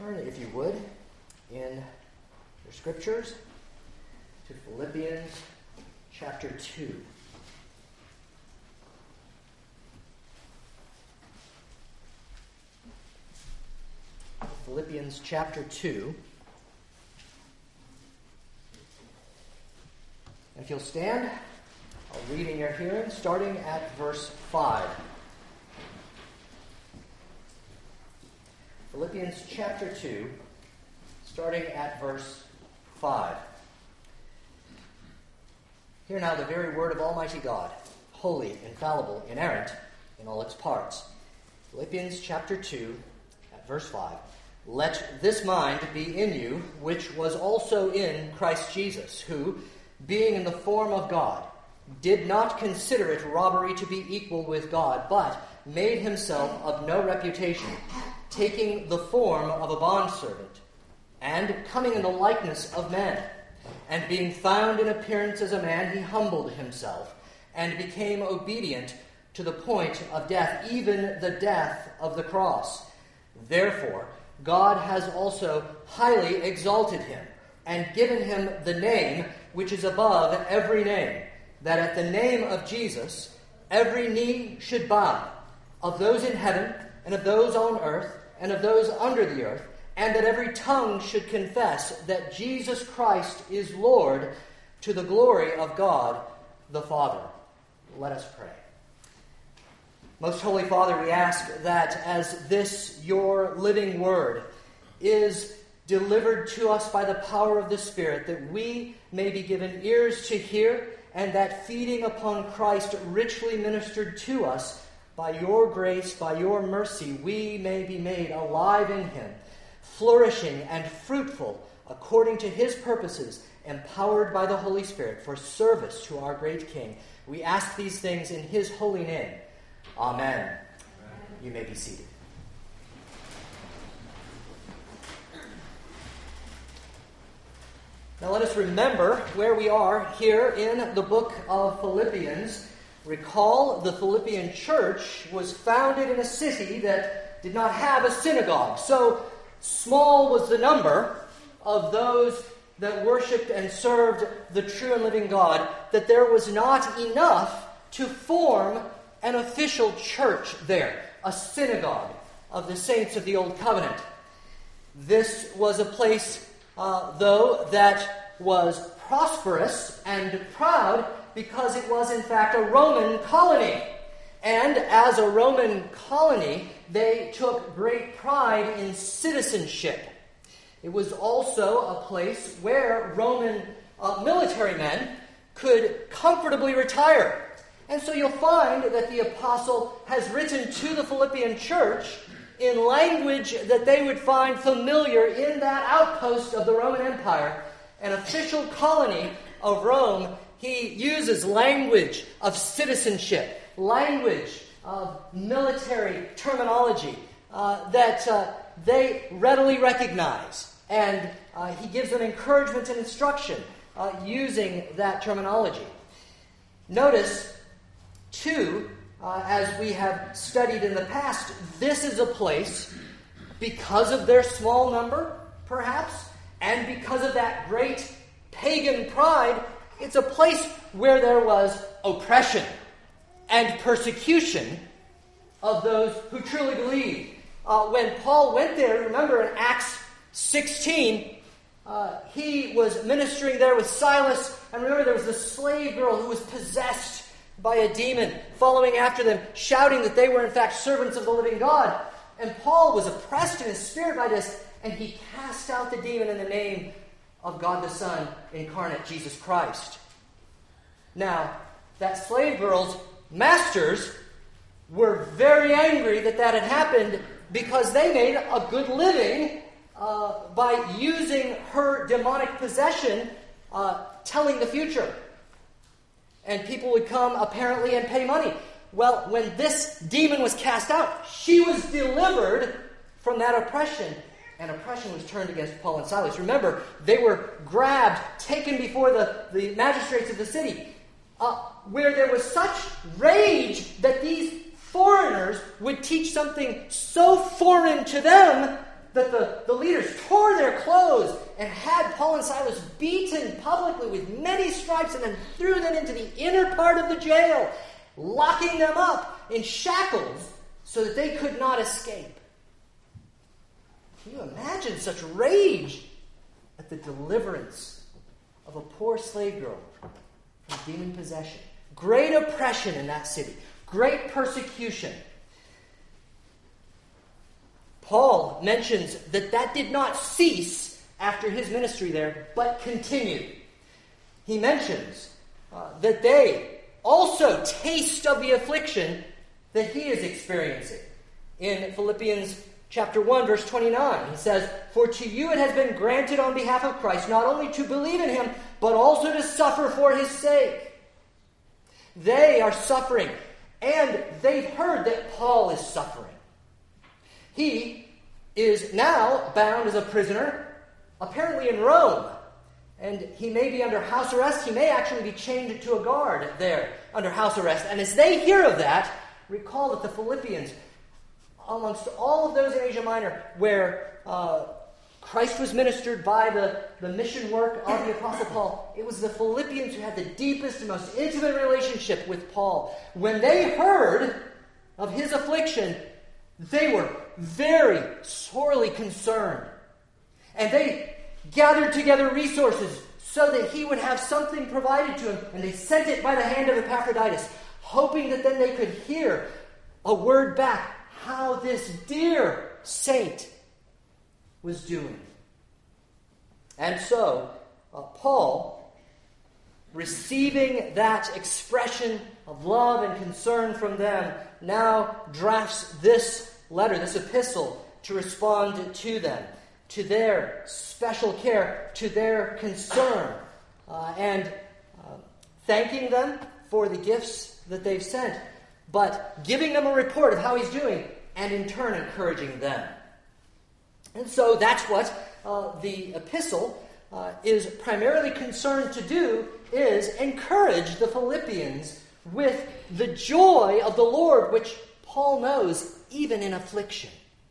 Turn, if you would, in your scriptures to Philippians chapter 2. Philippians chapter 2. If you'll stand, I'll read in your hearing, starting at verse 5. Philippians chapter 2, starting at verse 5. Hear now the very word of Almighty God, holy, infallible, inerrant in all its parts. Philippians chapter 2, at verse 5. Let this mind be in you, which was also in Christ Jesus, who, being in the form of God, did not consider it robbery to be equal with God, but made himself of no reputation, taking the form of a bondservant, and coming in the likeness of men. And being found in appearance as a man, he humbled himself, and became obedient to the point of death, even the death of the cross. Therefore, God has also highly exalted him, and given him the name which is above every name, that at the name of Jesus every knee should bow, of those in heaven, and of those on earth, and of those under the earth, and that every tongue should confess that Jesus Christ is Lord, to the glory of God the Father. Let us pray. Most Holy Father, we ask that as this, your living word, is delivered to us by the power of the Spirit, that we may be given ears to hear, and that feeding upon Christ richly ministered to us, by your grace, by your mercy, we may be made alive in him, flourishing and fruitful according to his purposes, empowered by the Holy Spirit for service to our great King. We ask these things in his holy name. Amen. Amen. You may be seated. Now let us remember where we are here in the book of Philippians. Recall, the Philippian church was founded in a city that did not have a synagogue. So small was the number of those that worshipped and served the true and living God that there was not enough to form an official church there, a synagogue of the saints of the Old Covenant. This was a place, though, that was prosperous and proud, because it was, in fact, a Roman colony. And as a Roman colony, they took great pride in citizenship. It was also a place where Roman military men could comfortably retire. And so you'll find that the apostle has written to the Philippian church in language that they would find familiar in that outpost of the Roman Empire, an official colony of Rome. He uses language of citizenship, language of military terminology that they readily recognize. And he gives them encouragement and instruction using that terminology. Notice, too, as we have studied in the past, this is a place, because of their small number, perhaps, and because of that great pagan pride, it's a place where there was oppression and persecution of those who truly believed. When Paul went there, remember in Acts 16, he was ministering there with Silas, and remember there was the slave girl who was possessed by a demon, following after them, shouting that they were in fact servants of the living God. And Paul was oppressed in his spirit by this, and he cast out the demon in the name of God the Son incarnate, Jesus Christ. Now, that slave girl's masters were very angry that had happened, because they made a good living by using her demonic possession, telling the future. And people would come apparently and pay money. Well, when this demon was cast out, she was delivered from that oppression. And oppression was turned against Paul and Silas. Remember, they were grabbed, taken before the magistrates of the city, where there was such rage that these foreigners would teach something so foreign to them that the leaders tore their clothes and had Paul and Silas beaten publicly with many stripes and then threw them into the inner part of the jail, locking them up in shackles so that they could not escape. Can you imagine such rage at the deliverance of a poor slave girl from demon possession? Great oppression in that city. Great persecution. Paul mentions that did not cease after his ministry there, but continued. He mentions that they also taste of the affliction that he is experiencing. In Philippians chapter 1, verse 29, he says, "For to you it has been granted on behalf of Christ not only to believe in him, but also to suffer for his sake." They are suffering, and they've heard that Paul is suffering. He is now bound as a prisoner, apparently in Rome, and he may be under house arrest. He may actually be chained to a guard there under house arrest. And as they hear of that, recall that the Philippians, amongst all of those in Asia Minor where Christ was ministered by the mission work of the Apostle Paul, it was the Philippians who had the deepest and most intimate relationship with Paul. When they heard of his affliction, they were very sorely concerned. And they gathered together resources so that he would have something provided to him. And they sent it by the hand of Epaphroditus, hoping that then they could hear a word back how this dear saint was doing. And so, Paul, receiving that expression of love and concern from them, now drafts this letter, this epistle, to respond to them, to their special care, to their concern, and thanking them for the gifts that they've sent, but giving them a report of how he's doing, and in turn encouraging them. And so that's what the epistle is primarily concerned to do, is encourage the Philippians with the joy of the Lord, which Paul knows even in affliction.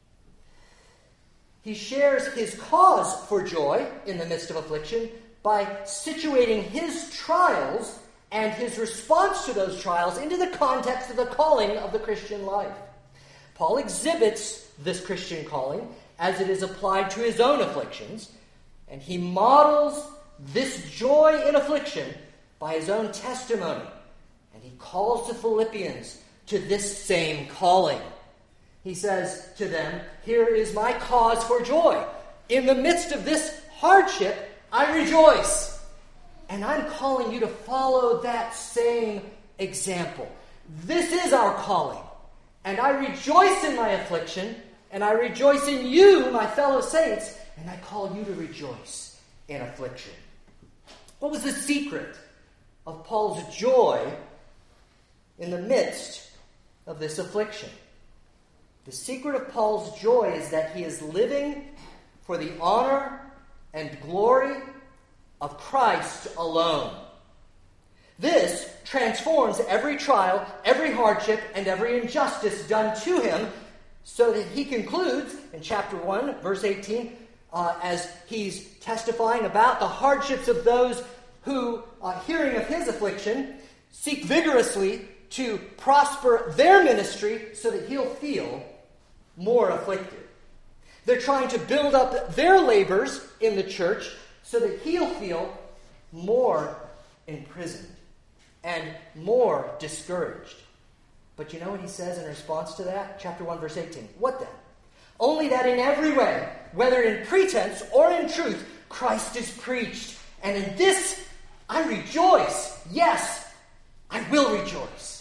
He shares his cause for joy in the midst of affliction by situating his trials and his response to those trials into the context of the calling of the Christian life. Paul exhibits this Christian calling as it is applied to his own afflictions, and he models this joy in affliction by his own testimony. And he calls the Philippians to this same calling. He says to them, "Here is my cause for joy. In the midst of this hardship, I rejoice." And I'm calling you to follow that same example. This is our calling. And I rejoice in my affliction, and I rejoice in you, my fellow saints, and I call you to rejoice in affliction. What was the secret of Paul's joy in the midst of this affliction? The secret of Paul's joy is that he is living for the honor and glory of Christ alone. This transforms every trial, every hardship, and every injustice done to him, so that he concludes in chapter 1, verse 18, as he's testifying about the hardships of those who, hearing of his affliction, seek vigorously to prosper their ministry so that he'll feel more afflicted. They're trying to build up their labors in the church so that he'll feel more imprisoned and more discouraged. But you know what he says in response to that? Chapter 1, verse 18. What then? Only that in every way, whether in pretense or in truth, Christ is preached. And in this I rejoice. Yes, I will rejoice.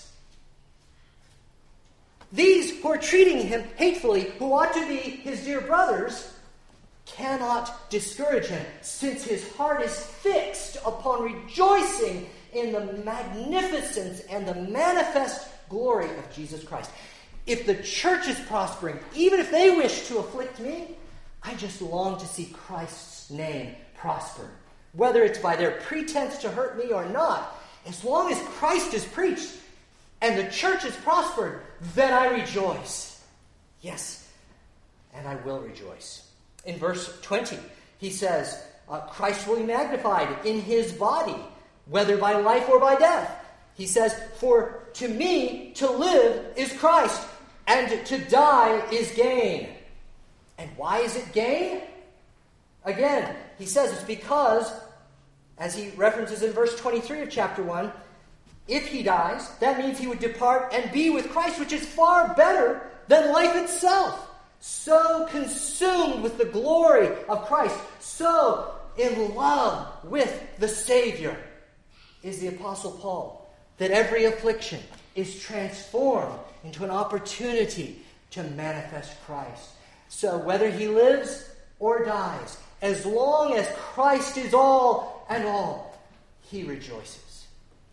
These who are treating him hatefully, who ought to be his dear brothers, cannot discourage him, since his heart is fixed upon rejoicing in the magnificence and the manifest glory of Jesus Christ. If the church is prospering, even if they wish to afflict me, I just long to see Christ's name prosper. Whether it's by their pretense to hurt me or not, as long as Christ is preached and the church is prospered, then I rejoice. Yes, and I will rejoice. In verse 20, he says, Christ will be magnified in his body, whether by life or by death. He says, for to me to live is Christ, and to die is gain. And why is it gain? Again, he says it's because, as he references in verse 23 of chapter 1, if he dies, that means he would depart and be with Christ, which is far better than life itself. So consumed with the glory of Christ, so in love with the Savior, is the Apostle Paul, that every affliction is transformed into an opportunity to manifest Christ. So whether he lives or dies, as long as Christ is all and all, he rejoices.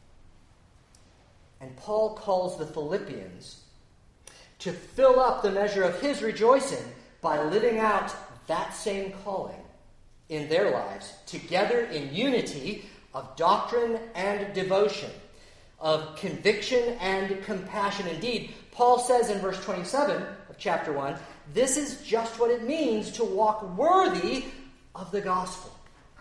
And Paul calls the Philippians to fill up the measure of his rejoicing by living out that same calling in their lives, together in unity of doctrine and devotion, of conviction and compassion. Indeed, Paul says in verse 27 of chapter 1, this is just what it means to walk worthy of the gospel,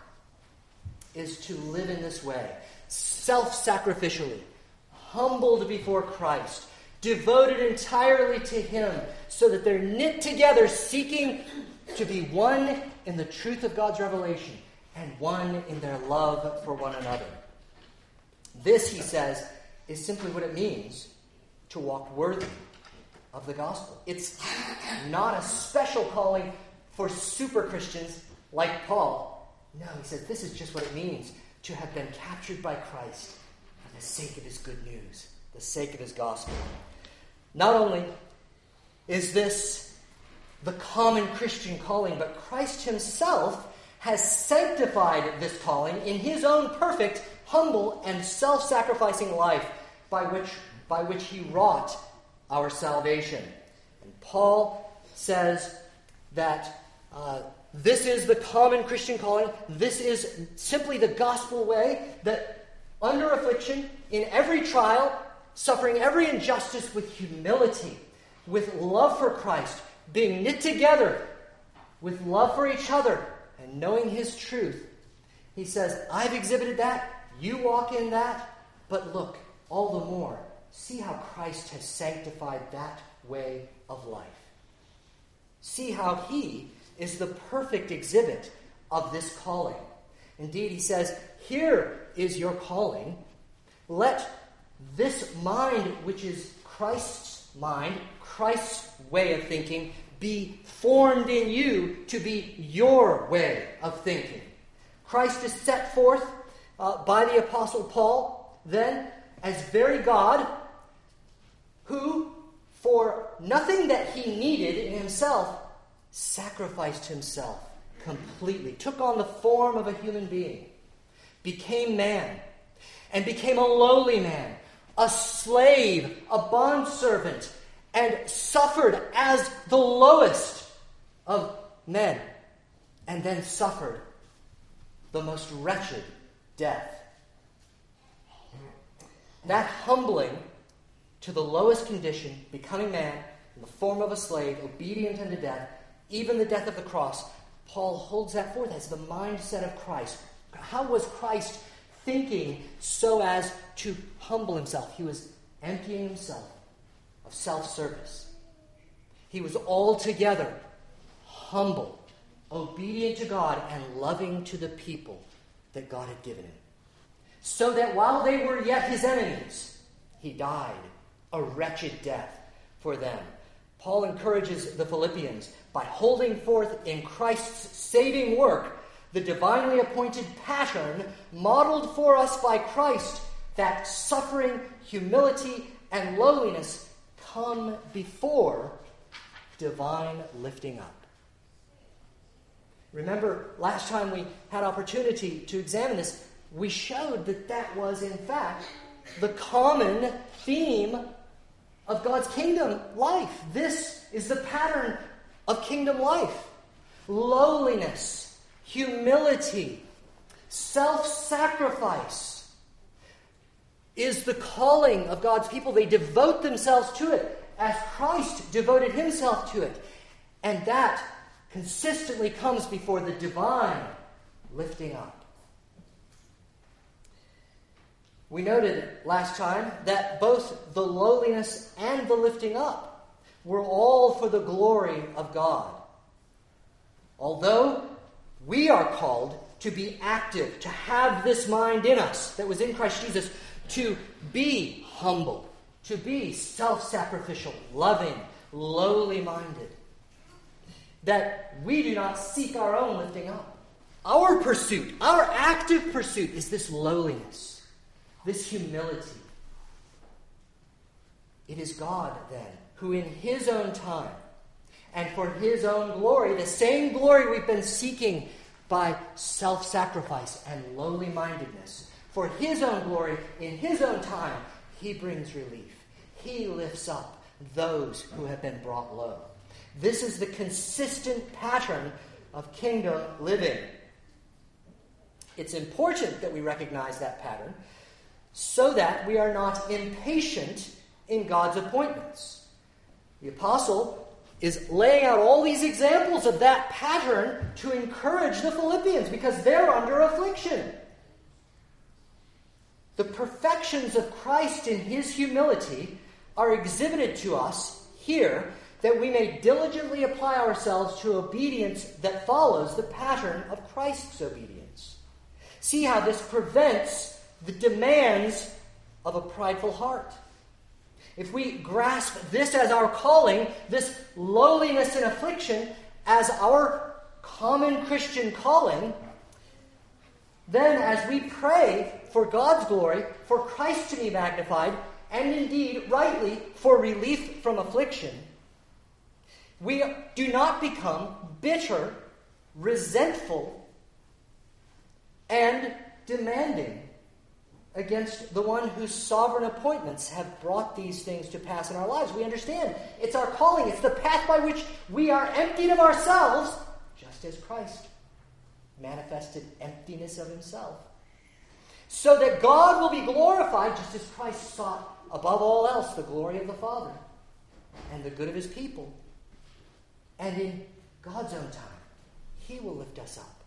is to live in this way, self-sacrificially, humbled before Christ, devoted entirely to him, so that they're knit together, seeking to be one in the truth of God's revelation and one in their love for one another. This, he says, is simply what it means to walk worthy of the gospel. It's not a special calling for super Christians like Paul. No, he says this is just what it means to have been captured by Christ for the sake of his good news, the sake of his gospel. Not only is this the common Christian calling, but Christ himself has sanctified this calling in his own perfect, humble, and self-sacrificing life by which he wrought our salvation. And Paul says that this is the common Christian calling. This is simply the gospel way, that under affliction, in every trial, suffering every injustice with humility, with love for Christ, being knit together with love for each other, and knowing his truth. He says, I've exhibited that, you walk in that, but look, all the more, see how Christ has sanctified that way of life. See how he is the perfect exhibit of this calling. Indeed, he says, here is your calling. Let this mind, which is Christ's mind, Christ's way of thinking, be formed in you to be your way of thinking. Christ is set forth by the Apostle Paul, then, as very God, who, for nothing that he needed in himself, sacrificed himself completely, took on the form of a human being, became man, and became a lowly man, a slave, a bondservant, and suffered as the lowest of men, and then suffered the most wretched death. That humbling to the lowest condition, becoming man, in the form of a slave, obedient unto death, even the death of the cross, Paul holds that forth as the mindset of Christ. How was Christ thinking so as to humble himself? He was emptying himself of self-service. He was altogether humble, obedient to God, and loving to the people that God had given him. So that while they were yet his enemies, he died a wretched death for them. Paul encourages the Philippians by holding forth in Christ's saving work the divinely appointed pattern modeled for us by Christ, that suffering, humility, and lowliness come before divine lifting up. Remember, last time we had opportunity to examine this, we showed that that was, in fact, the common theme of God's kingdom life. This is the pattern of kingdom life. Lowliness, humility, self-sacrifice is the calling of God's people. They devote themselves to it as Christ devoted himself to it. And that consistently comes before the divine lifting up. We noted last time that both the lowliness and the lifting up were all for the glory of God. Although we are called to be active, to have this mind in us that was in Christ Jesus, to be humble, to be self-sacrificial, loving, lowly minded. That we do not seek our own lifting up. Our pursuit, our active pursuit is this lowliness, this humility. It is God, then, who in His own time and for His own glory, the same glory we've been seeking by self-sacrifice and lowly mindedness, for His own glory, in His own time, He brings relief. He lifts up those who have been brought low. This is the consistent pattern of kingdom living. It's important that we recognize that pattern so that we are not impatient in God's appointments. The apostle is laying out all these examples of that pattern to encourage the Philippians because they're under affliction. The perfections of Christ in His humility are exhibited to us here that we may diligently apply ourselves to obedience that follows the pattern of Christ's obedience. See how this prevents the demands of a prideful heart. If we grasp this as our calling, this lowliness and affliction as our common Christian calling, then as we pray for God's glory, for Christ to be magnified, and indeed, rightly, for relief from affliction, we do not become bitter, resentful, and demanding against the one whose sovereign appointments have brought these things to pass in our lives. We understand it's our calling. It's the path by which we are emptied of ourselves, just as Christ manifested emptiness of Himself, so that God will be glorified, just as Christ sought above all else the glory of the Father and the good of His people. And in God's own time, He will lift us up.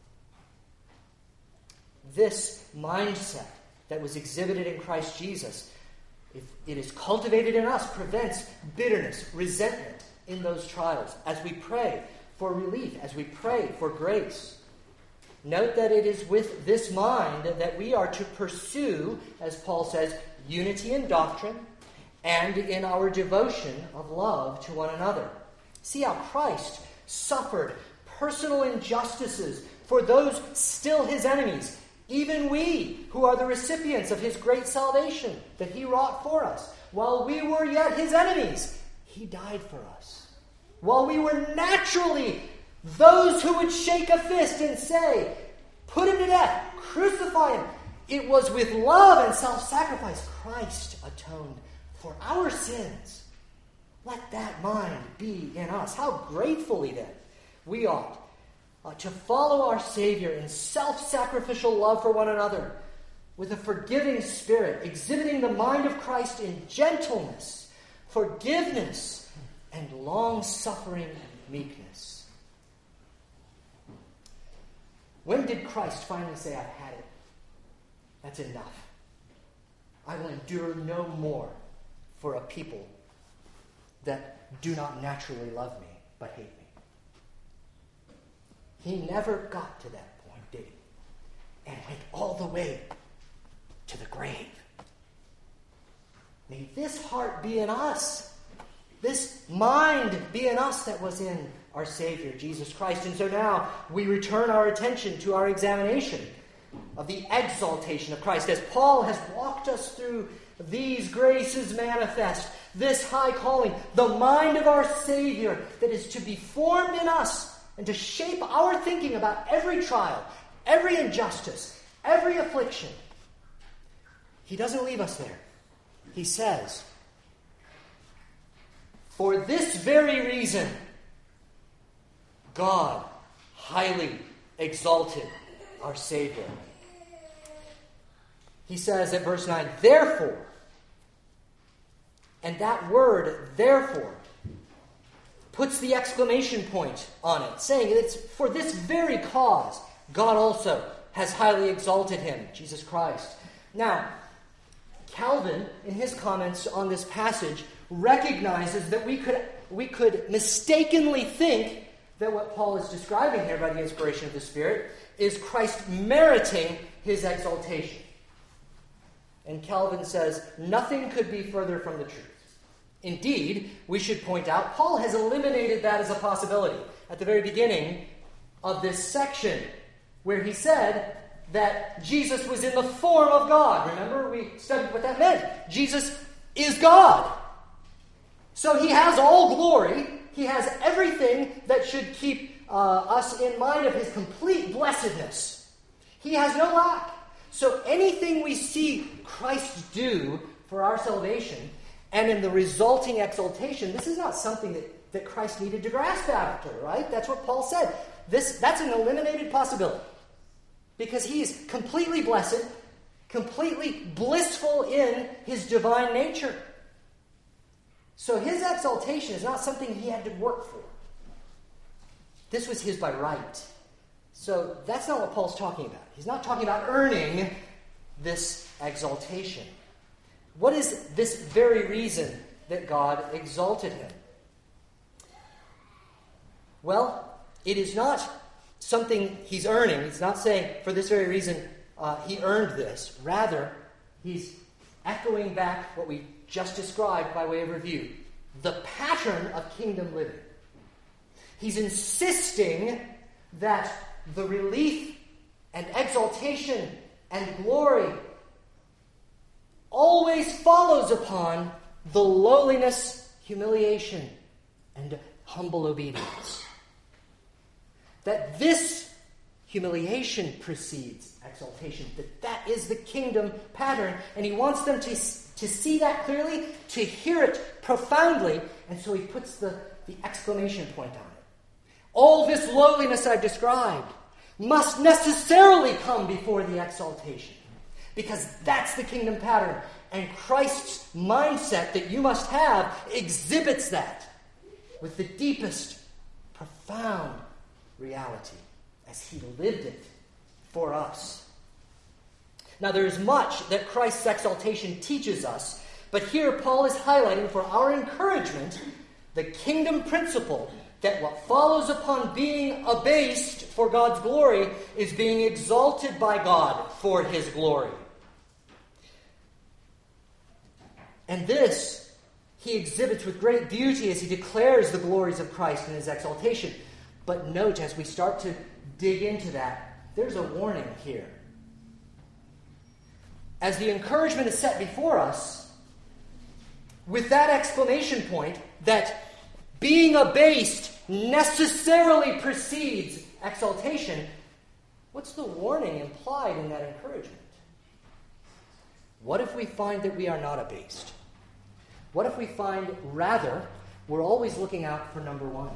This mindset that was exhibited in Christ Jesus, if it is cultivated in us, prevents bitterness, resentment in those trials as we pray for relief, as we pray for grace. Note that it is with this mind that we are to pursue, as Paul says, unity in doctrine and in our devotion of love to one another. See how Christ suffered personal injustices for those still His enemies, even we who are the recipients of His great salvation that He wrought for us. While we were yet His enemies, He died for us. While we were naturally those who would shake a fist and say, put Him to death, crucify Him, it was with love and self-sacrifice Christ atoned for our sins. Let that mind be in us. How gratefully then we ought to follow our Savior in self-sacrificial love for one another, with a forgiving spirit, exhibiting the mind of Christ in gentleness, forgiveness, and long-suffering and meekness. When did Christ finally say, I've had it? That's enough. I will endure no more for a people that do not naturally love me, but hate me. He never got to that point, did He? And went all the way to the grave. May this heart be in us, this mind be in us that was in our Savior, Jesus Christ. And so now we return our attention to our examination of the exaltation of Christ. As Paul has walked us through these graces manifest, this high calling, the mind of our Savior that is to be formed in us and to shape our thinking about every trial, every injustice, every affliction. He doesn't leave us there. He says, for this very reason, God highly exalted our Savior. He says at verse 9, therefore, and that word, therefore, puts the exclamation point on it, saying it's for this very cause God also has highly exalted him, Jesus Christ. Now, Calvin, in his comments on this passage, recognizes that we could mistakenly think that what Paul is describing here by the inspiration of the Spirit is Christ meriting his exaltation. And Calvin says, nothing could be further from the truth. Indeed, we should point out, Paul has eliminated that as a possibility at the very beginning of this section, where he said that Jesus was in the form of God. Remember, we studied what that meant. Jesus is God. So he has all glory. He has everything that should keep us in mind of his complete blessedness. He has no lack. So anything we see Christ do for our salvation and in the resulting exaltation, this is not something that Christ needed to grasp after, right? That's what Paul said. That's an eliminated possibility. Because he is completely blessed, completely blissful in his divine nature. So his exaltation is not something he had to work for. This was his by right. So that's not what Paul's talking about. He's not talking about earning this exaltation. What is this very reason that God exalted him? Well, it is not something he's earning. He's not saying, for this very reason, he earned this. Rather, he's echoing back what we just described by way of review. The pattern of kingdom living. He's insisting that the relief and exaltation and glory always follows upon the lowliness, humiliation, and humble obedience. That this humiliation precedes exaltation, that is the kingdom pattern, and he wants them to see that clearly, to hear it profoundly, and so he puts the exclamation point on it. All this lowliness I've described must necessarily come before the exaltation, because that's the kingdom pattern, and Christ's mindset that you must have exhibits that with the deepest, profound reality as he lived it for us. Now, there is much that Christ's exaltation teaches us, but here Paul is highlighting for our encouragement the kingdom principle that what follows upon being abased for God's glory is being exalted by God for his glory. And this he exhibits with great beauty as he declares the glories of Christ in his exaltation. But note, as we start to dig into that, there's a warning here. As the encouragement is set before us, with that exclamation point that being abased necessarily precedes exaltation, what's the warning implied in that encouragement? What if we find that we are not abased? What if we find, rather, we're always looking out for number one?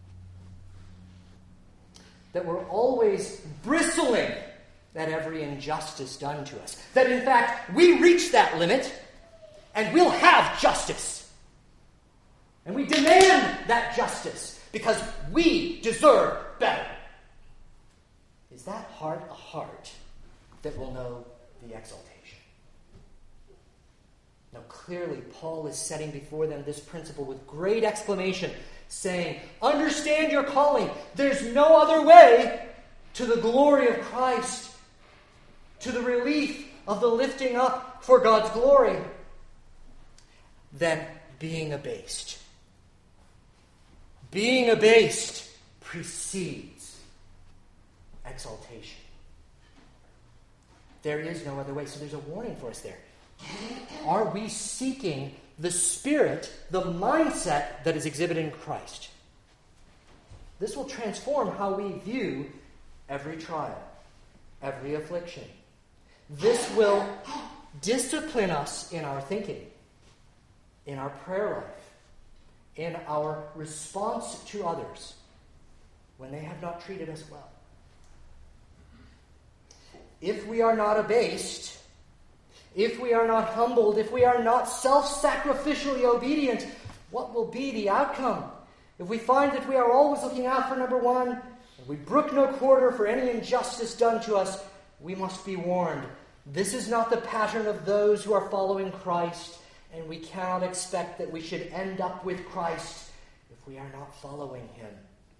That we're always bristling at every injustice done to us. That, in fact, we reach that limit, and we'll have justice. And we demand that justice because we deserve better. Is that heart a heart that will know the exaltation? Now, clearly, Paul is setting before them this principle with great exclamation, saying, understand your calling. There's no other way to the glory of Christ, to the relief of the lifting up for God's glory, than being abased. Being abased precedes exaltation. There is no other way. So there's a warning for us there. Are we seeking the spirit, the mindset that is exhibited in Christ? This will transform how we view every trial, every affliction. This will discipline us in our thinking, in our prayer life, in our response to others when they have not treated us well. If we are not abased, if we are not humbled, if we are not self-sacrificially obedient, what will be the outcome? if we find that we are always looking out for number one, and we brook no quarter for any injustice done to us, we must be warned. This is not the pattern of those who are following Christ, and we cannot expect that we should end up with Christ if we are not following him.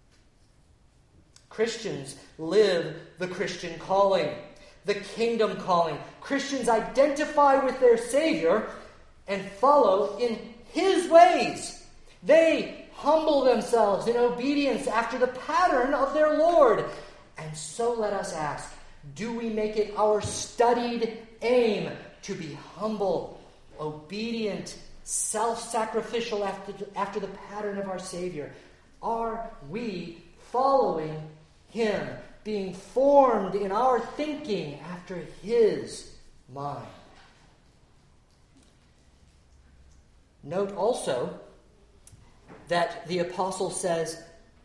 Christians live the Christian calling, the kingdom calling. Christians identify with their Savior and follow in his ways. They humble themselves in obedience after the pattern of their Lord. And so let us ask, do we make it our studied aim to be humble, obedient, self-sacrificial after the pattern of our Savior? Are we following him, being formed in our thinking after his mind? Note also that the apostle says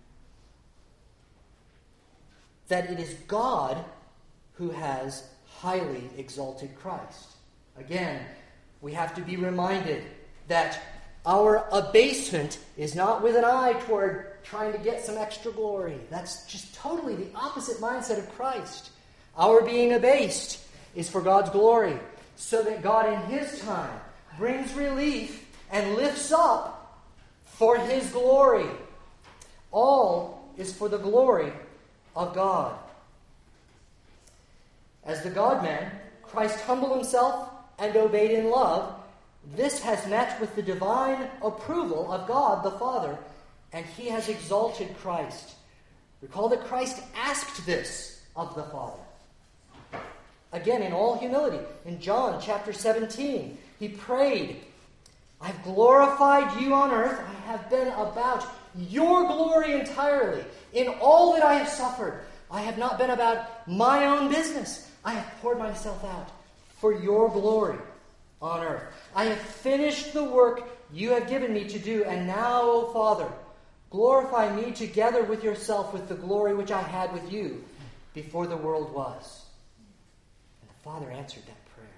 that it is God who has highly exalted Christ. Again, we have to be reminded that our abasement is not with an eye toward trying to get some extra glory. That's just totally the opposite mindset of Christ. Our being abased is for God's glory, so that God in his time brings relief and lifts up for his glory. All is for the glory of God. As the God-man, Christ humbled himself and obeyed in love. This has met with the divine approval of God the Father, and he has exalted Christ. Recall that Christ asked this of the Father. Again, in all humility, in John chapter 17, he prayed, I've glorified you on earth. I have been about your glory entirely. In all that I have suffered, I have not been about my own business. I have poured myself out for your glory on earth. I have finished the work you have given me to do, and now, O Father, glorify me together with yourself with the glory which I had with you before the world was. And the Father answered that prayer.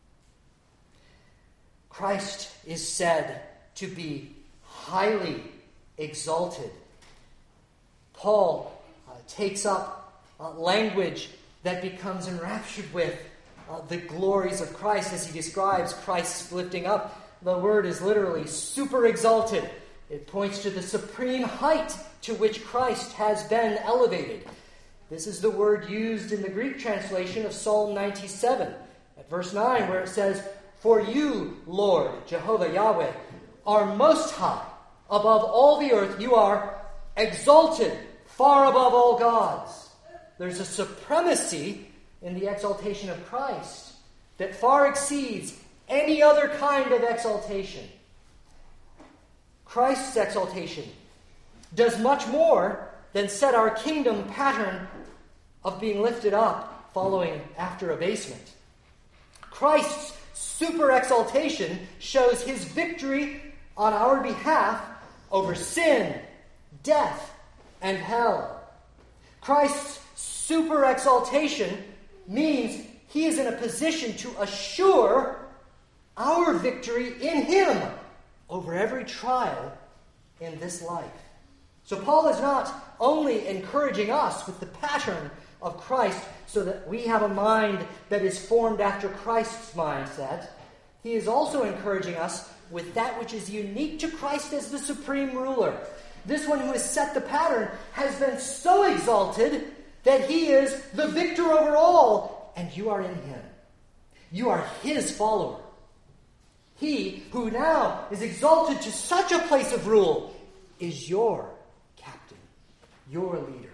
Christ is said to be highly exalted. Paul takes up language that becomes enraptured with the glories of Christ as he describes Christ's lifting up. The word is literally super exalted. It points to the supreme height to which Christ has been elevated. This is the word used in the Greek translation of Psalm 97 at verse 9, where it says, For you, Lord, Jehovah Yahweh, are most high above all the earth. You are exalted far above all gods. There's a supremacy in the exaltation of Christ that far exceeds any other kind of exaltation. Christ's exaltation does much more than set our kingdom pattern of being lifted up following after abasement. Christ's super exaltation shows his victory on our behalf over sin, death, and hell. Christ's super exaltation means he is in a position to assure our victory in him over every trial in this life. So Paul is not only encouraging us with the pattern of Christ so that we have a mind that is formed after Christ's mindset, he is also encouraging us with that which is unique to Christ as the supreme ruler. This one who has set the pattern has been so exalted that he is the victor over all, and you are in him. You are his follower. He who now is exalted to such a place of rule is your captain, your leader.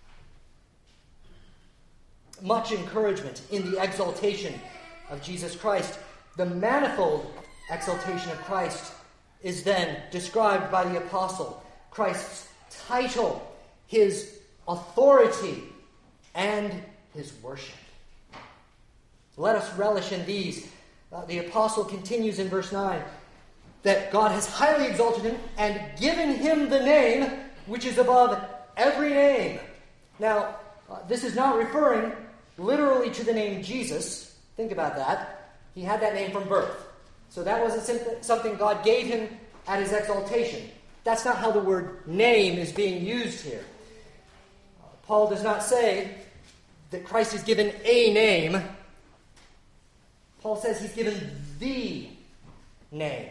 Much encouragement in the exaltation of Jesus Christ. The manifold exaltation of Christ is then described by the apostle. Christ's title, his authority, and his worship. Let us relish in these. The apostle continues in verse 9 that God has highly exalted him and given him the name which is above every name. Now, this is not referring literally to the name Jesus. Think about that. He had that name from birth. So that wasn't something God gave him at his exaltation. that's not how the word name is being used here. Paul does not say that Christ is given a name. Paul says he's given the name.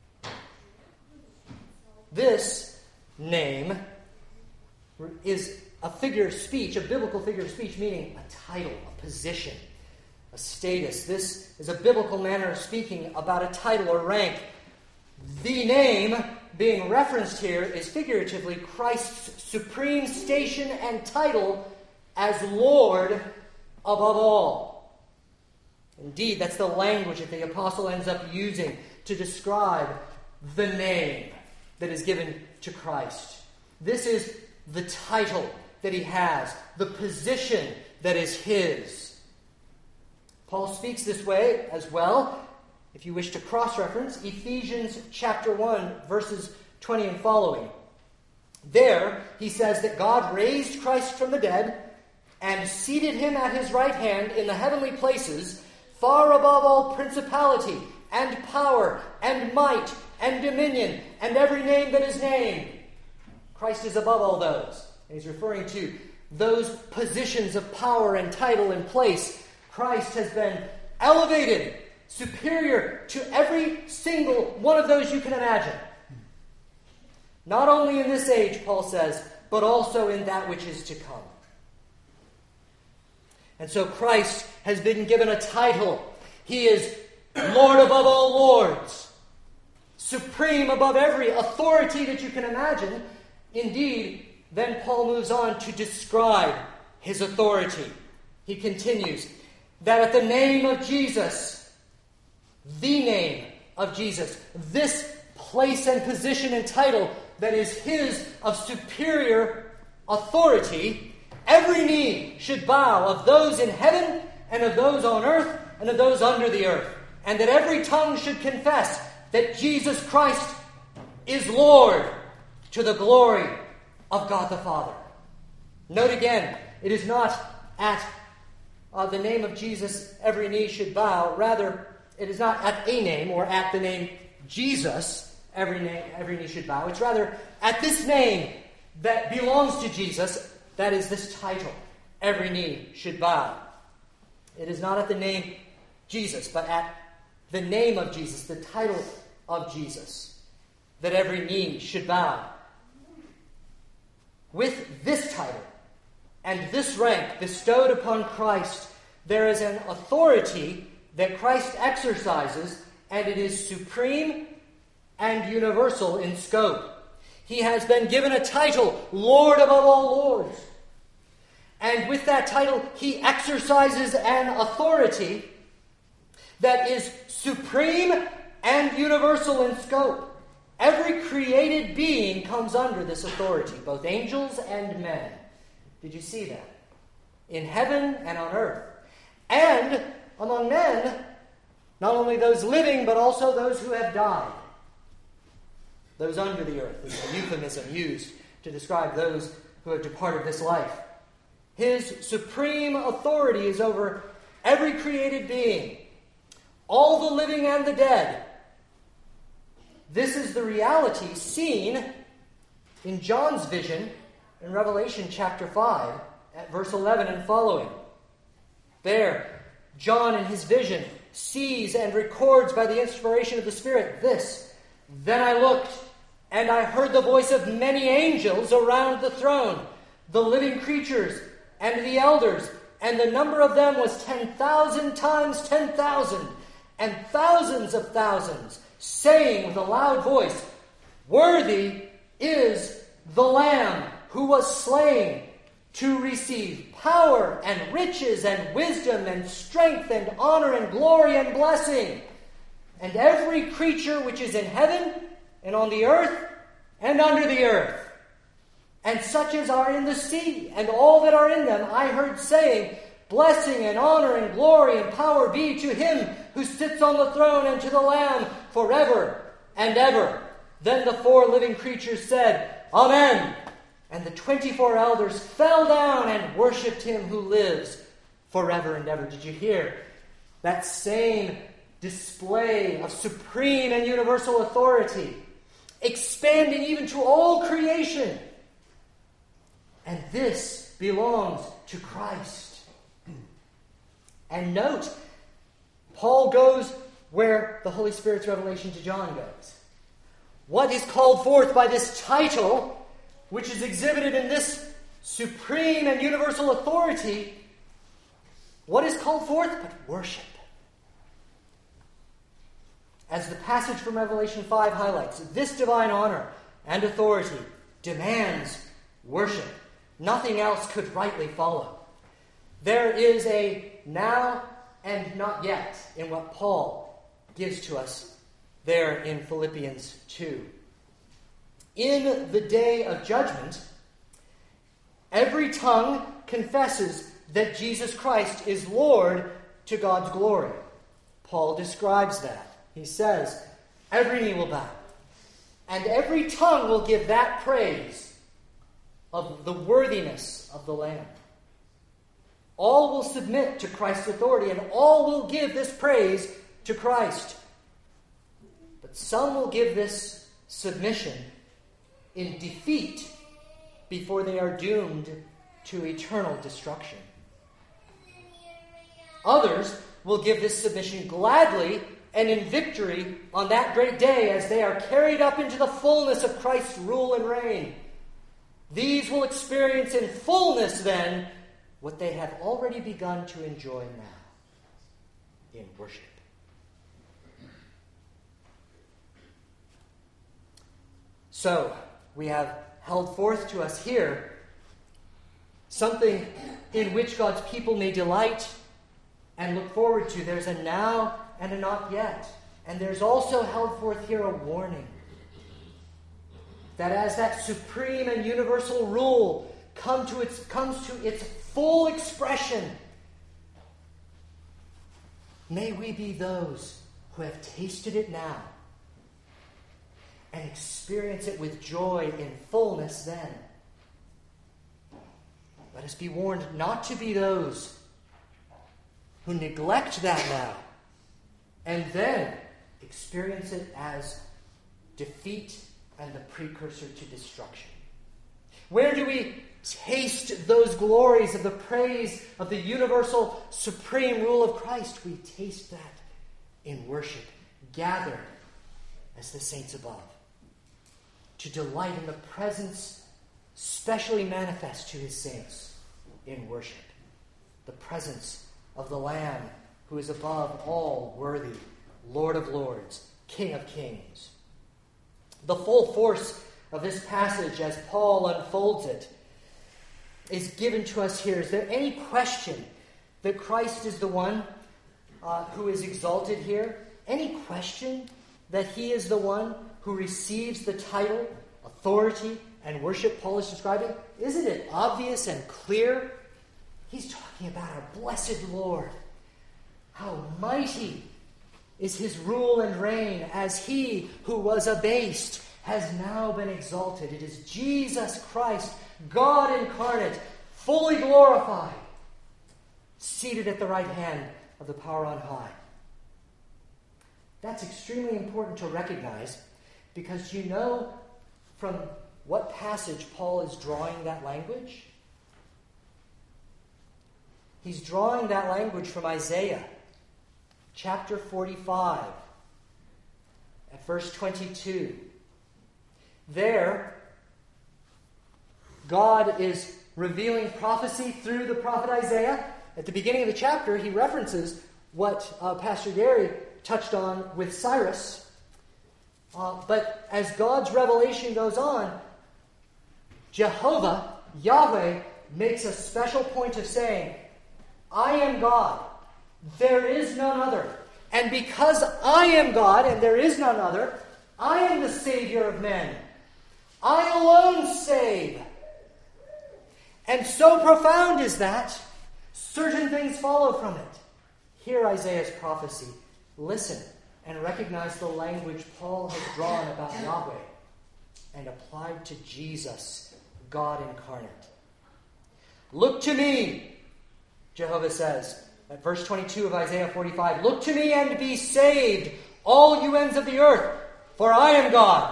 This name is a figure of speech, a biblical figure of speech, meaning a title, a position, a status. This is a biblical manner of speaking about a title or rank. The name being referenced here is figuratively Christ's supreme station and title as Lord above all. Indeed, that's the language that the apostle ends up using to describe the name that is given to Christ. This is the title that he has, the position that is his. Paul speaks this way as well, if you wish to cross-reference, Ephesians chapter 1, verses 20 and following. There, he says that God raised Christ from the dead and seated him at his right hand in the heavenly places, far above all principality and power and might and dominion and every name that is named. Christ is above all those. And he's referring to those positions of power and title and place. Christ has been elevated, superior to every single one of those you can imagine. Not only in this age, Paul says, but also in that which is to come. And so Christ has been given a title. He is Lord above all lords, supreme above every authority that you can imagine. Indeed, then Paul moves on to describe his authority. He continues that at the name of Jesus, the name of Jesus, this place and position and title that is his of superior authority, every knee should bow, of those in heaven and of those on earth and of those under the earth, and that every tongue should confess that Jesus Christ is Lord, to the glory of God the Father. Note again, it is not at the name of Jesus every knee should bow. Rather, it is not at a name or at the name Jesus every knee should bow. It's rather at this name that belongs to Jesus, that is this title, every knee should bow. It is not at the name Jesus, but at the name of Jesus, the title of Jesus, that every knee should bow. With this title and this rank bestowed upon Christ, there is an authority that Christ exercises, and it is supreme and universal in scope. He has been given a title, Lord above all lords. And with that title, he exercises an authority that is supreme and universal in scope. Every created being comes under this authority, both angels and men. Did you see that? In heaven and on earth. And among men, not only those living, but also those who have died. Those under the earth is a euphemism used to describe those who have departed this life. His supreme authority is over every created being, all the living and the dead. This is the reality seen in John's vision in Revelation chapter 5 at verse 11 and following. There, John in his vision sees and records by the inspiration of the Spirit this: "Then I looked, and I heard the voice of many angels around the throne, the living creatures and the elders, and the number of them was 10,000 times 10,000, and thousands of thousands, saying with a loud voice, 'Worthy is the Lamb who was slain to receive power and riches and wisdom and strength and honor and glory and blessing.' And every creature which is in heaven and on the earth and under the earth, and such as are in the sea, and all that are in them, I heard saying, 'Blessing and honor and glory and power be to him who sits on the throne and to the Lamb forever and ever.' Then the 4 living creatures said, 'Amen.' And the 24 elders fell down and worshipped him who lives forever and ever." Did you hear that same display of supreme and universal authority? expanding even to all creation. And this belongs to Christ. And note, Paul goes where the Holy Spirit's revelation to John goes. What is called forth by this title, which is exhibited in this supreme and universal authority, what is called forth but worship? As the passage from Revelation 5 highlights, this divine honor and authority demands worship. Nothing else could rightly follow. There is a now and not yet in what Paul gives to us there in Philippians 2. In the day of judgment, every tongue confesses that Jesus Christ is Lord to God's glory. Paul describes that. He says, every knee will bow, and every tongue will give that praise of the worthiness of the Lamb. All will submit to Christ's authority, and all will give this praise to Christ. But some will give this submission in defeat before they are doomed to eternal destruction. Others will give this submission gladly and in victory on that great day as they are carried up into the fullness of Christ's rule and reign. These will experience in fullness then what they have already begun to enjoy now in worship. So, we have held forth to us here something in which God's people may delight and look forward to. There's a now and a not yet. And there's also held forth here a warning that as that supreme and universal rule comes to its full expression, may we be those who have tasted it now and experience it with joy in fullness then. Let us be warned not to be those who neglect that now and then experience it as defeat and the precursor to destruction. Where do we taste those glories of the praise of the universal supreme rule of Christ? We taste that in worship, gathered as the saints above, to delight in the presence specially manifest to his saints in worship, the presence of the Lamb who is above all worthy, Lord of lords, King of kings. The full force of this passage as Paul unfolds it is given to us here. Is there any question that Christ is the one who is exalted here? Any question that he is the one who receives the title, authority, and worship Paul is describing? Isn't it obvious and clear? He's talking about our blessed Lord. How mighty is his rule and reign as he who was abased has now been exalted. It is Jesus Christ, God incarnate, fully glorified, seated at the right hand of the power on high. That's extremely important to recognize because you know from what passage Paul is drawing that language? He's drawing that language from Isaiah chapter 45 at verse 22. There, God is revealing prophecy through the prophet Isaiah. At the beginning of the chapter, he references what Pastor Gary touched on with Cyrus. But as God's revelation goes on, Jehovah, Yahweh, makes a special point of saying, I am God, there is none other. And because I am God and there is none other, I am the Savior of men. I alone save. And so profound is that, certain things follow from it. Hear Isaiah's prophecy. Listen and recognize the language Paul has drawn about Yahweh and applied to Jesus, God incarnate. Look to me, Jehovah says, at verse 22 of Isaiah 45, look to me and be saved, all you ends of the earth, for I am God,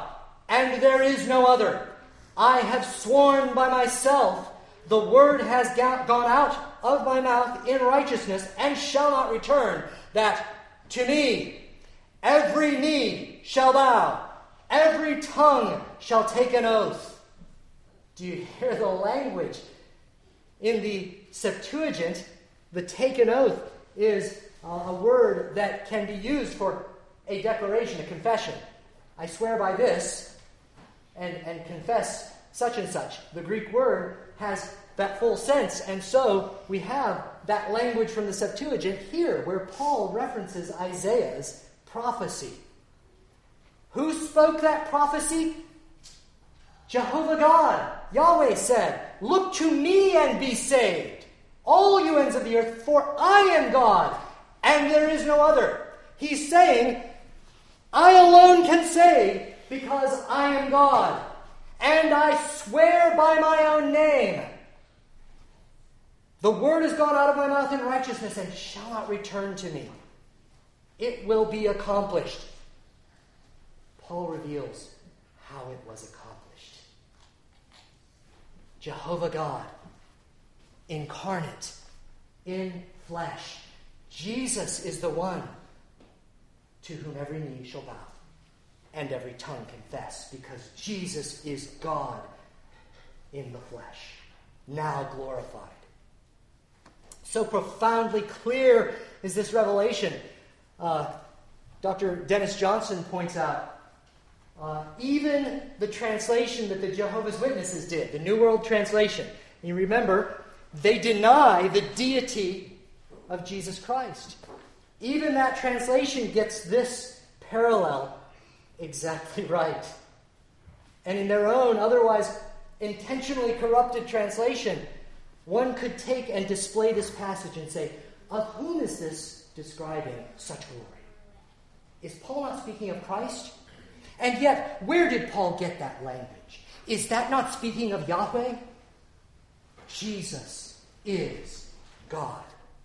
and there is no other. I have sworn by myself, the word has gone out of my mouth in righteousness, and shall not return, that to me every knee shall bow, every tongue shall take an oath. Do you hear the language? In the Septuagint, the take an oath is a word that can be used for a declaration, a confession. I swear by this and confess such and such. The Greek word has that full sense, and so we have that language from the Septuagint here, where Paul references Isaiah's prophecy. Who spoke that prophecy? Jehovah God. Yahweh said, "Look to me and be saved, all you ends of the earth, for I am God, and there is no other." He's saying, I alone can save because I am God, and I swear by my own name. The word has gone out of my mouth in righteousness and shall not return to me. It will be accomplished. Paul reveals how it was accomplished. Jehovah God, incarnate, in flesh. Jesus is the one to whom every knee shall bow and every tongue confess, because Jesus is God in the flesh, now glorified. So profoundly clear is this revelation. Dr. Dennis Johnson points out, even the translation that the Jehovah's Witnesses did, the New World Translation, you remember, they deny the deity of Jesus Christ. Even that translation gets this parallel exactly right. And in their own, otherwise intentionally corrupted translation, one could take and display this passage and say, of whom is this describing such glory? Is Paul not speaking of Christ? And yet, where did Paul get that language? Is that not speaking of Yahweh? Jesus is God.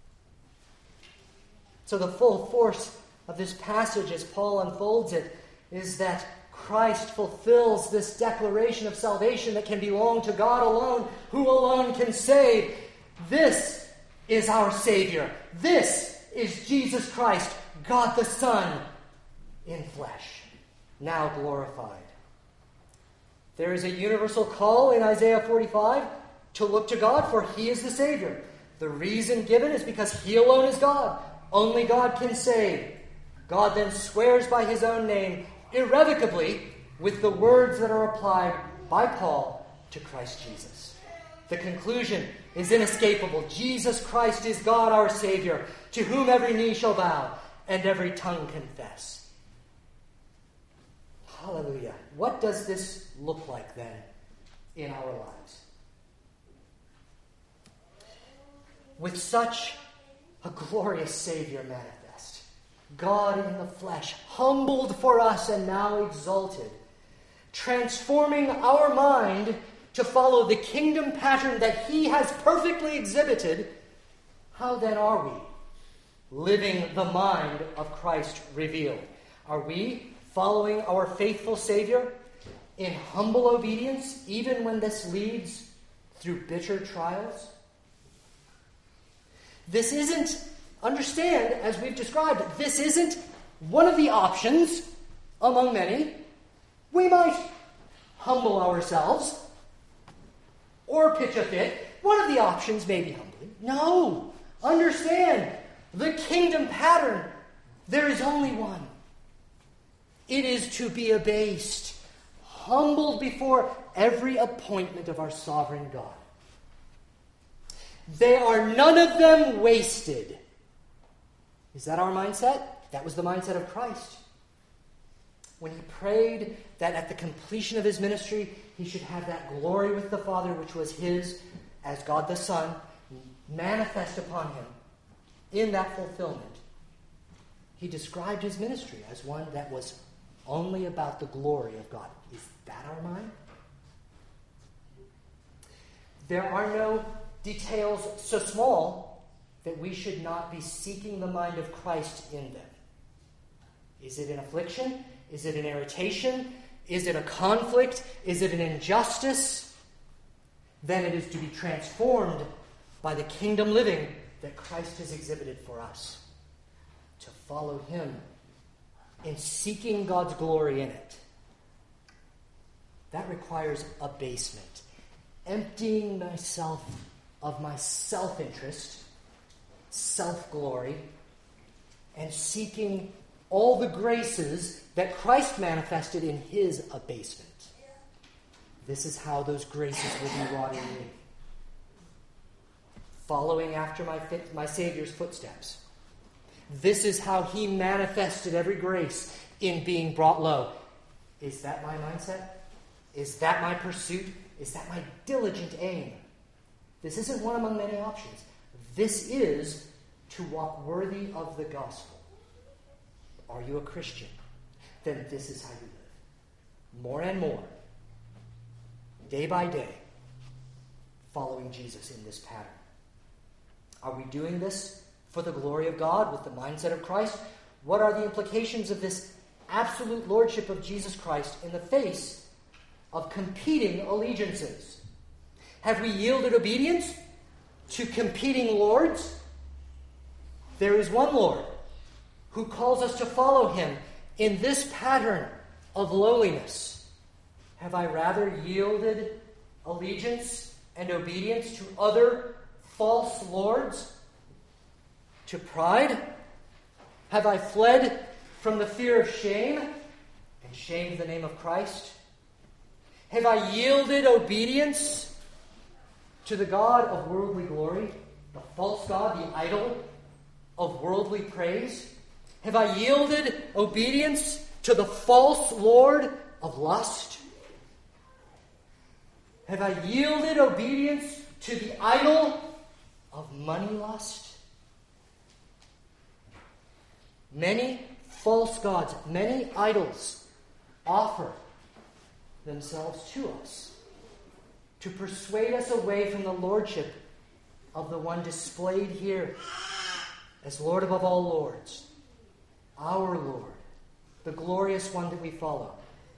So the full force of this passage as Paul unfolds it is that Christ fulfills this declaration of salvation that can belong to God alone, who alone can save. This is our Savior. This is Jesus Christ, God the Son, in flesh, now glorified. There is a universal call in Isaiah 45 to look to God, for He is the Savior. The reason given is because He alone is God. Only God can save. God then swears by His own name irrevocably with the words that are applied by Paul to Christ Jesus. The conclusion is inescapable. Jesus Christ is God our Savior, to whom every knee shall bow and every tongue confess. Hallelujah. What does this look like then in our lives? With such a glorious Savior manifest, God in the flesh, humbled for us and now exalted, transforming our mind to follow the kingdom pattern that He has perfectly exhibited, how then are we living the mind of Christ revealed? Are we following our faithful Savior in humble obedience, even when this leads through bitter trials? This isn't, understand, as we've described, this isn't one of the options among many. We might humble ourselves or pitch a fit. One of the options may be humbling. No, understand, the kingdom pattern, there is only one. It is to be abased, humbled before every appointment of our sovereign God. They are none of them wasted. Is that our mindset? That was the mindset of Christ. When He prayed that at the completion of His ministry, He should have that glory with the Father, which was His as God the Son, manifest upon Him in that fulfillment. He described His ministry as one that was only about the glory of God. Is that our mind? There are no details so small that we should not be seeking the mind of Christ in them. Is it an affliction? Is it an irritation? Is it a conflict? Is it an injustice? Then it is to be transformed by the kingdom living that Christ has exhibited for us. To follow him in seeking God's glory in it. That requires abasement. Emptying myself of my self-interest, self-glory, and seeking all the graces that Christ manifested in his abasement. This is how those graces will be wrought in me. Following after my Savior's footsteps. This is how he manifested every grace in being brought low. Is that my mindset? Is that my pursuit? Is that my diligent aim? This isn't one among many options. This is to walk worthy of the gospel. Are you a Christian? Then this is how you live. More and more, day by day, following Jesus in this pattern. Are we doing this for the glory of God with the mindset of Christ? What are the implications of this absolute lordship of Jesus Christ in the face of competing allegiances? Have we yielded obedience to competing lords? There is one Lord who calls us to follow him in this pattern of lowliness. Have I rather yielded allegiance and obedience to other false lords? To pride? Have I fled from the fear of shame and shamed the name of Christ? Have I yielded obedience to the God of worldly glory, the false God, the idol of worldly praise? Have I yielded obedience to the false lord of lust? Have I yielded obedience to the idol of money lust? Many false gods, many idols offer themselves to us to persuade us away from the lordship of the one displayed here as Lord above all lords, our Lord, the glorious one that we follow.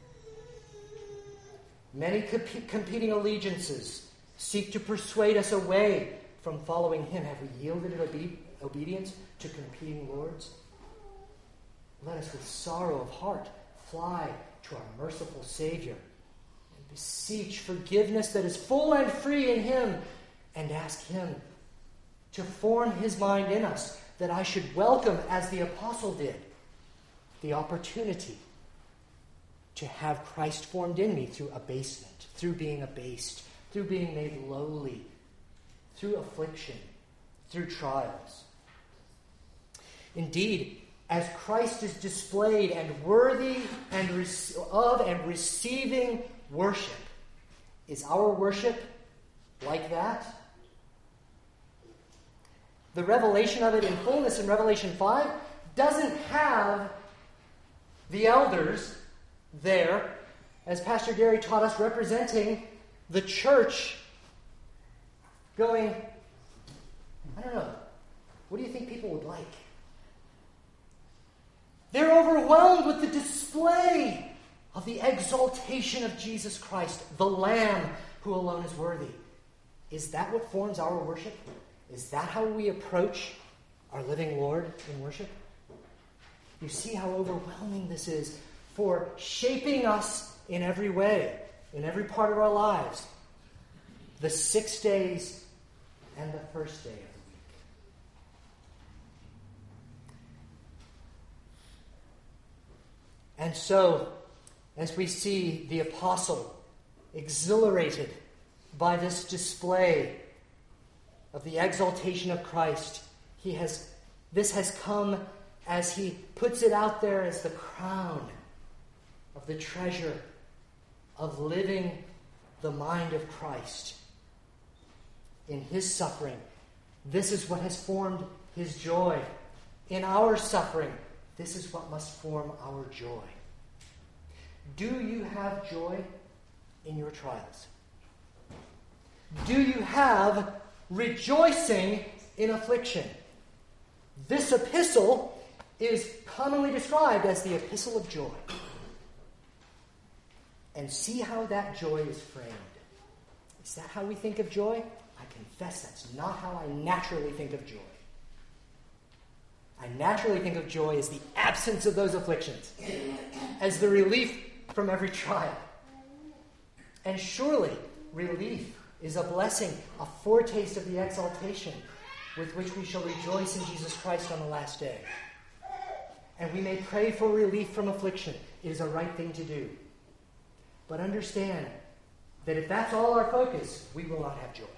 Many competing allegiances seek to persuade us away from following him. Have we yielded obedience to competing lords? Let us with sorrow of heart fly to our merciful Savior and beseech forgiveness that is full and free in him, and ask him to form his mind in us, that I should welcome, as the apostle did, the opportunity to have Christ formed in me through abasement, through being abased, through being made lowly, through affliction, through trials. Indeed, as Christ is displayed and worthy of and receiving worship, is our worship like that? The revelation of it in fullness in Revelation 5 doesn't have the elders there, as Pastor Gary taught us, representing the church, going, I don't know, what do you think people would like? They're overwhelmed with the display of the exaltation of Jesus Christ, the Lamb who alone is worthy. Is that what forms our worship? Is that how we approach our living Lord in worship? You see how overwhelming this is for shaping us in every way, in every part of our lives. The 6 days and the first day of the week. And so, as we see the apostle exhilarated by this display of the exaltation of Christ, this has come as he puts it out there as the crown of the treasure of living the mind of Christ in his suffering. This is what has formed his joy. In our suffering, this is what must form our joy. Do you have joy in your trials? Do you have rejoicing in affliction? This epistle is commonly described as the epistle of joy. and see how that joy is framed. Is that how we think of joy? I confess that's not how I naturally think of joy. I naturally think of joy as the absence of those afflictions, as the relief from every trial. And surely, relief is a blessing, a foretaste of the exaltation with which we shall rejoice in Jesus Christ on the last day. And we may pray for relief from affliction. It is a right thing to do. But understand that if that's all our focus, we will not have joy.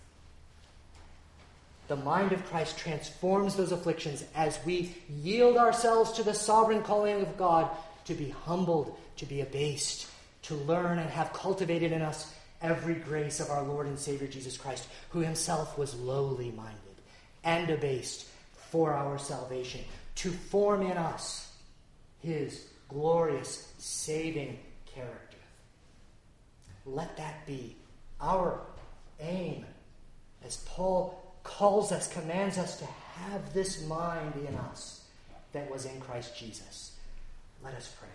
The mind of Christ transforms those afflictions as we yield ourselves to the sovereign calling of God to be humbled, to be abased, to learn and have cultivated in us every grace of our Lord and Savior Jesus Christ, who himself was lowly minded and abased for our salvation, to form in us his glorious saving character. Let that be our aim as Paul calls us, commands us to have this mind in us that was in Christ Jesus. Let us pray.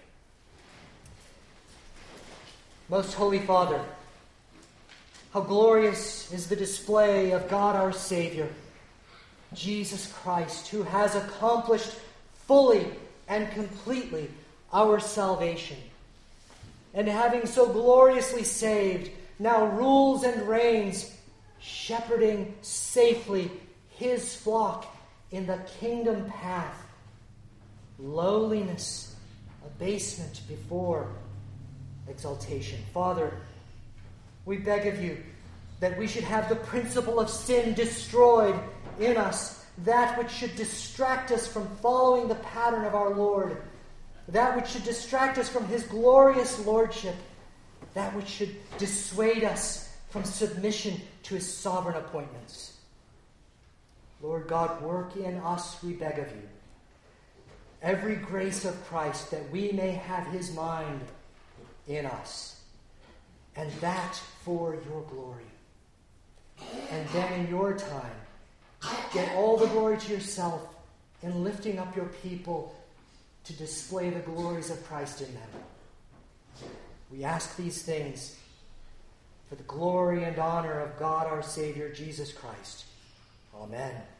Most Holy Father, how glorious is the display of God our Savior, Jesus Christ, who has accomplished fully and completely our salvation. And having so gloriously saved, now rules and reigns, shepherding safely his flock in the kingdom path. Lowliness, abasement before exaltation. Father, we beg of you that we should have the principle of sin destroyed in us, that which should distract us from following the pattern of our Lord, that which should distract us from his glorious lordship, that which should dissuade us from submission to his sovereign appointments. Lord God, work in us, we beg of you, every grace of Christ, that we may have his mind in us, and that for your glory. And then in your time, get all the glory to yourself in lifting up your people to display the glories of Christ in them. We ask these things for the glory and honor of God our Savior, Jesus Christ. Amen.